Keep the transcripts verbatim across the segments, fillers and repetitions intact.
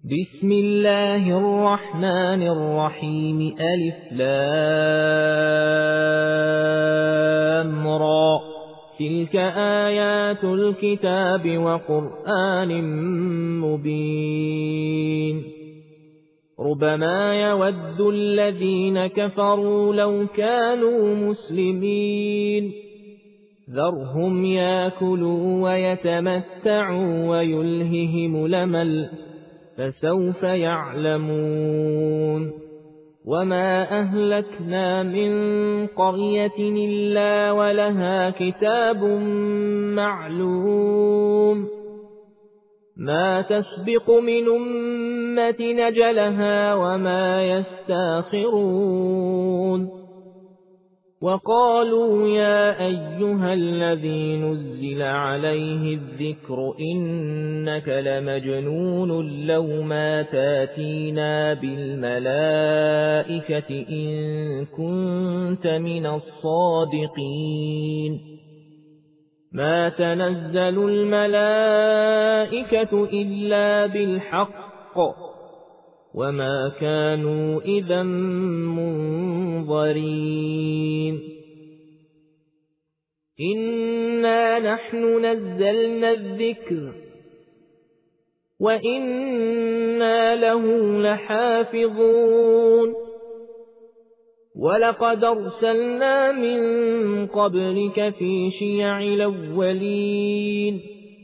بسم الله الرحمن الرحيم ألف لام را تلك آيات الكتاب وقرآن مبين ربما يود الذين كفروا لو كانوا مسلمين ذرهم يأكلوا ويتمتعوا ويلههم الأمل فسوف يعلمون وما أهلكنا من قرية إلا ولها كتاب معلوم ما تسبق من أمة نجلها وما يستاخرون وقالوا يا أيها الذي نزل عليه الذكر إنك لمجنون لو ما تاتينا بالملائكة إن كنت من الصادقين ما تنزل الملائكة إلا بالحق وما كانوا إذا منظرين إنا نحن نزلنا الذكر وإنا له لحافظون ولقد أرسلنا من قبلك في شيع الأولين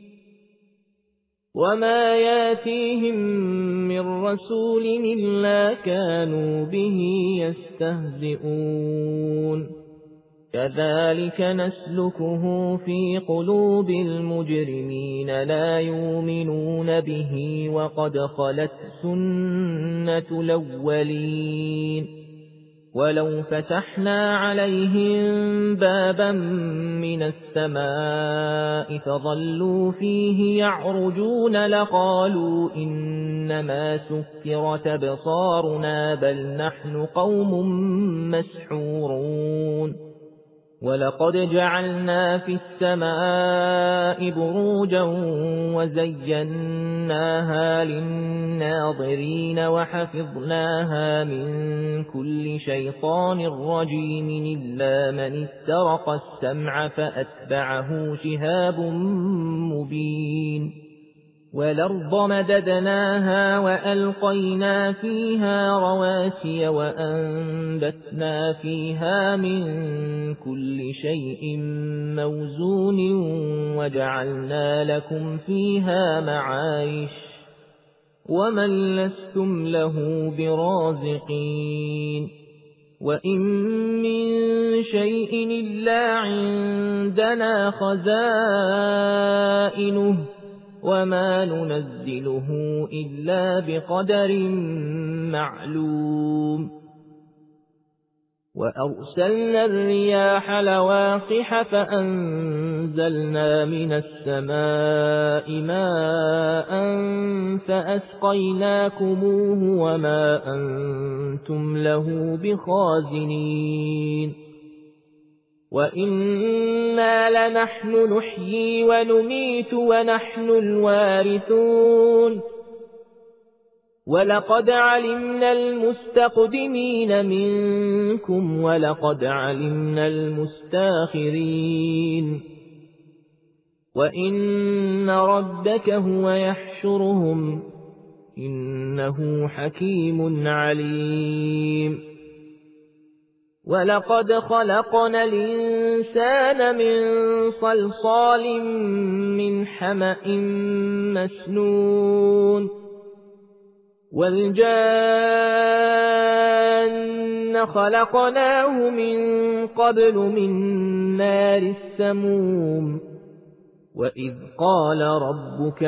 وما ياتيهم من رسول إلا كانوا به يستهزئون كذلك نسلكه في قلوب المجرمين لا يؤمنون به وقد خلت سنة الأولين ولو فتحنا عليهم بابا من السماء فظلوا فيه يعرجون لقالوا إنما سكرت أبصارنا بل نحن قوم مسحورون ولقد جعلنا في السماء بروجا وزيناها للناظرين وحفظناها من كل شيطان رجيم إلا من استرق السمع فأتبعه شهاب مبين والأرض مددناها وألقينا فيها رواسي وأنبتنا فيها من كل شيء موزون وجعلنا لكم فيها معايش ومن لستم له برازقين وإن من شيء إلا عندنا خزائنه وما ننزله إلا بقدر معلوم وأرسلنا الرياح لواقح فأنزلنا من السماء ماء فأسقيناكموه وما أنتم له بخازنين وإنا لنحن نحيي ونميت ونحن الوارثون ولقد علمنا المستقدمين منكم ولقد علمنا المستاخرين وإن ربك هو يحشرهم إنه حكيم عليم ولقد خلقنا الإنسان من صلصال من حمأ مسنون والجان خلقناه من قبل من نار السموم وإذ قال ربك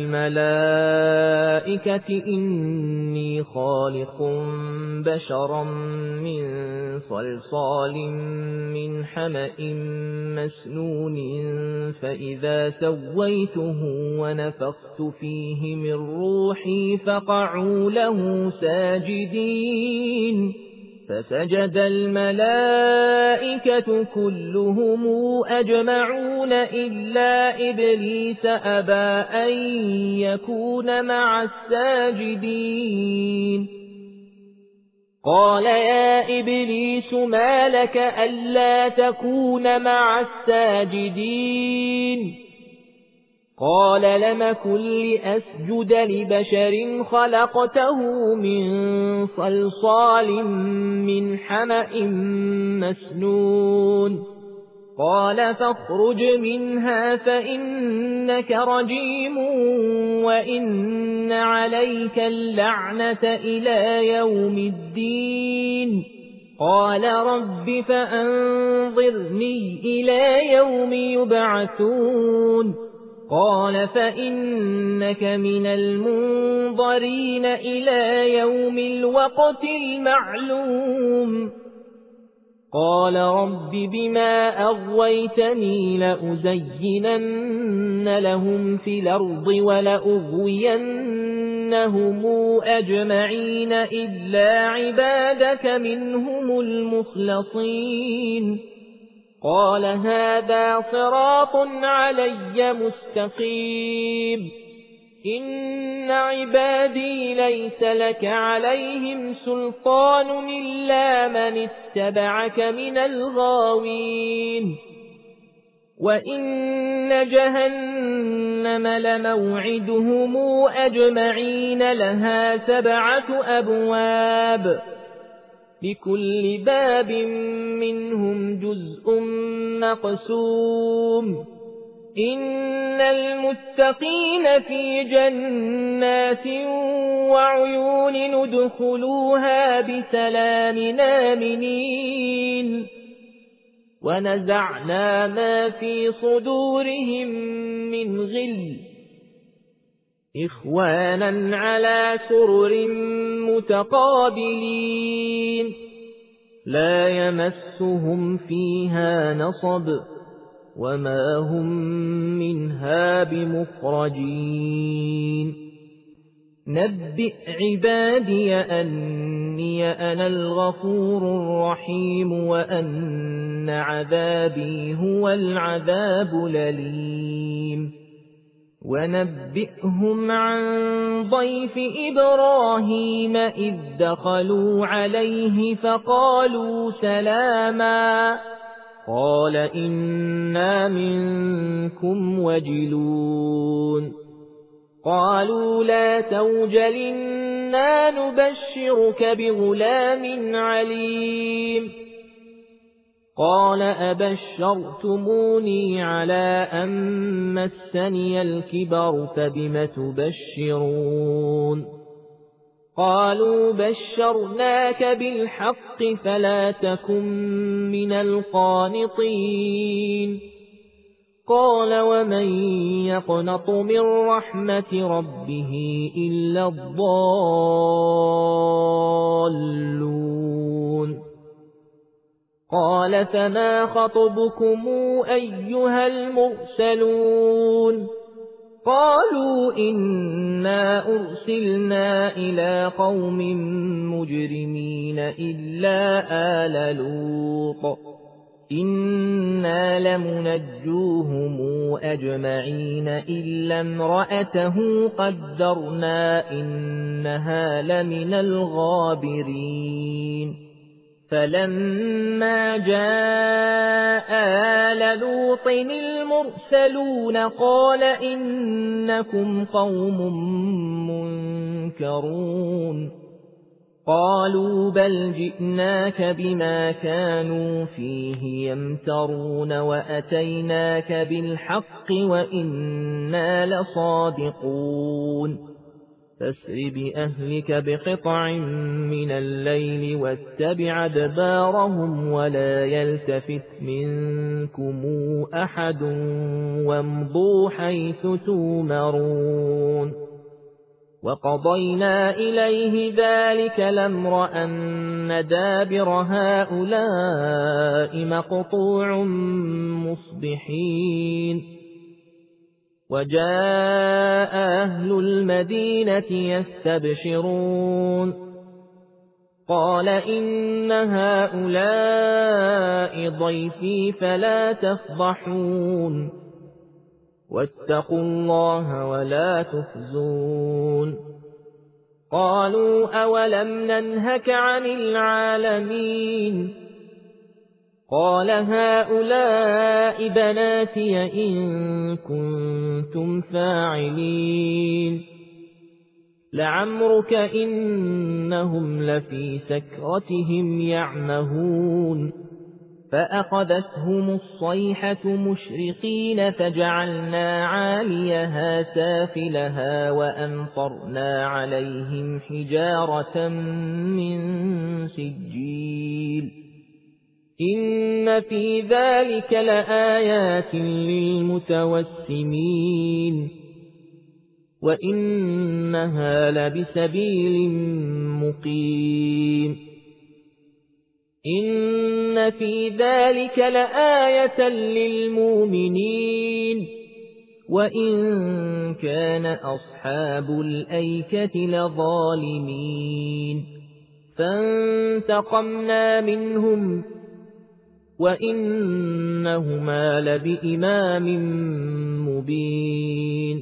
للملائكة إني خالق بشرا من صلصال من حمأ مسنون فإذا سويته ونفخت فيه من روحي فقعوا له ساجدين فسجد الملائكة كلهم أجمعون إلا إبليس أبى أن يكون مع الساجدين قال يا إبليس ما لك ألا تكون مع الساجدين قال لم كن لأسجد لبشر خلقته من صلصال من حمأ مسنون قال فاخرج منها فإنك رجيم وإن عليك اللعنة إلى يوم الدين قال رب فأنظرني إلى يوم يبعثون قال فإنك من المنظرين إلى يوم الوقت المعلوم قال رب بما أغويتني لأزينن لهم في الأرض ولأغوينهم أجمعين إلا عبادك منهم المخلصين قال هذا صراط علي مستقيم إن عبادي ليس لك عليهم سلطان إلا من اتبعك من الغاوين وإن جهنم لموعدهم أجمعين لها سبعة أبواب لكل باب منهم جزء مقسوم إن المتقين في جنات وعيون ندخلوها بسلام آمنين ونزعنا ما في صدورهم من غل إخوانا على سرر متقابلين لا يمسهم فيها نصب وما هم منها بمخرجين نبئ عبادي أني أنا الغفور الرحيم وأن عذابي هو العذاب الأليم ونبئهم عن ضيف إبراهيم إذ دخلوا عليه فقالوا سلاما قال إنا منكم وجلون قالوا لا توجل إنا نبشرك بغلام عليم قال أبشرتموني على أن مسني الكبر فبم تبشرون قالوا بشرناك بالحق فلا تكن من القانطين قال ومن يقنط من رحمة ربه إلا الضالون قال فما خطبكم أيها المرسلون قالوا إنا أرسلنا إلى قوم مجرمين إلا آل لوط إنا لمنجوهم أجمعين إلا امرأته قدرنا إنها لمن الغابرين فلما جاء آل لوط المرسلون قال إنكم قوم منكرون قالوا بل جئناك بما كانوا فيه يمترون وأتيناك بالحق وإنا لصادقون فاسر بأهلك بقطع من الليل واتبع أدبارهم ولا يلتفت منكم أحد وامضوا حيث تومرون وقضينا إليه ذلك الأمر أن دابر هؤلاء مقطوع مصبحين وجاء أهل المدينة يستبشرون قال إن هؤلاء ضيفي فلا تفضحون واتقوا الله ولا تخزون قالوا أولم ننهك عن العالمين قال هؤلاء بناتي إن كنتم فاعلين لعمرك إنهم لفي سكرتهم يعمهون فأخذتهم الصيحة مشرقين فجعلنا عاليها سافلها وأمطرنا عليهم حجارة من سجيل إن في ذلك لآيات للمتوسمين وإنها لبسبيل مقيم إن في ذلك لآية للمؤمنين وإن كان أصحاب الأيكة لظالمين فانتقمنا منهم وإنهما لبإمام مبين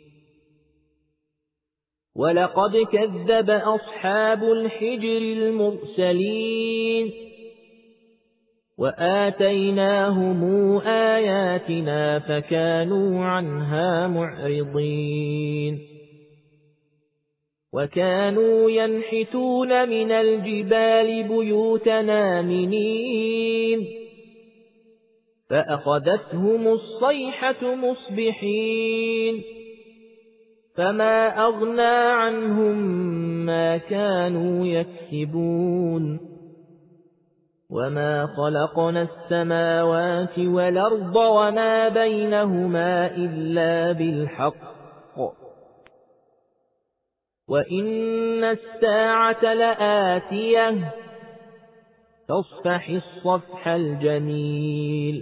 ولقد كذب أصحاب الحجر المرسلين وآتيناهم آياتنا فكانوا عنها معرضين وكانوا ينحتون من الجبال بيوتنا آمنين فأخذتهم الصيحة مصبحين فما أغنى عنهم ما كانوا يكسبون وما خلقنا السماوات والأرض وما بينهما إلا بالحق وإن الساعة لآتية فاصفح الصفح الجميل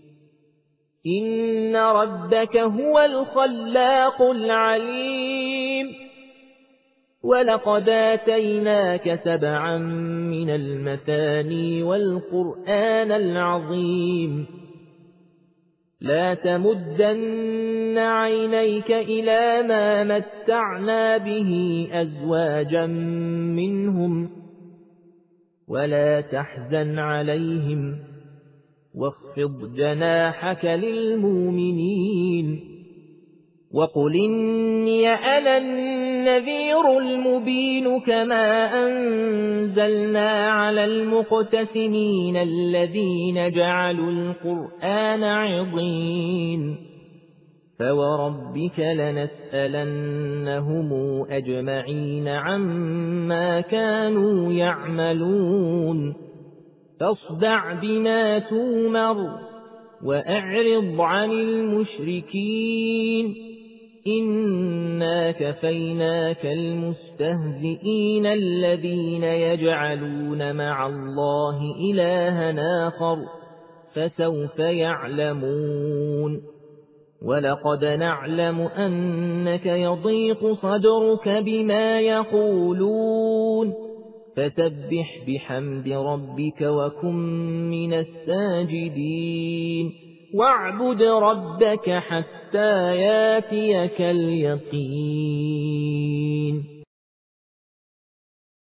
إن ربك هو الخلاق العليم ولقد آتيناك سبعا من المثاني والقرآن العظيم لا تمدن عينيك إلى ما متعنا به أزواجا منهم ولا تحزن عليهم واخفض جناحك للمؤمنين وقل إني أنا النذير المبين كما أنزلنا على المقتسمين الذين جعلوا القرآن عضين فوربك لنسألنهم أجمعين عما كانوا يعملون فاصدع بما تؤمر وأعرض عن المشركين إنا كفيناك المستهزئين الذين يجعلون مع الله إلها آخر فسوف يعلمون ولقد نعلم أنك يضيق صدرك بما يقولون فسبح بحمد ربك وكن من الساجدين واعبد ربك حتى ياتيك اليقين.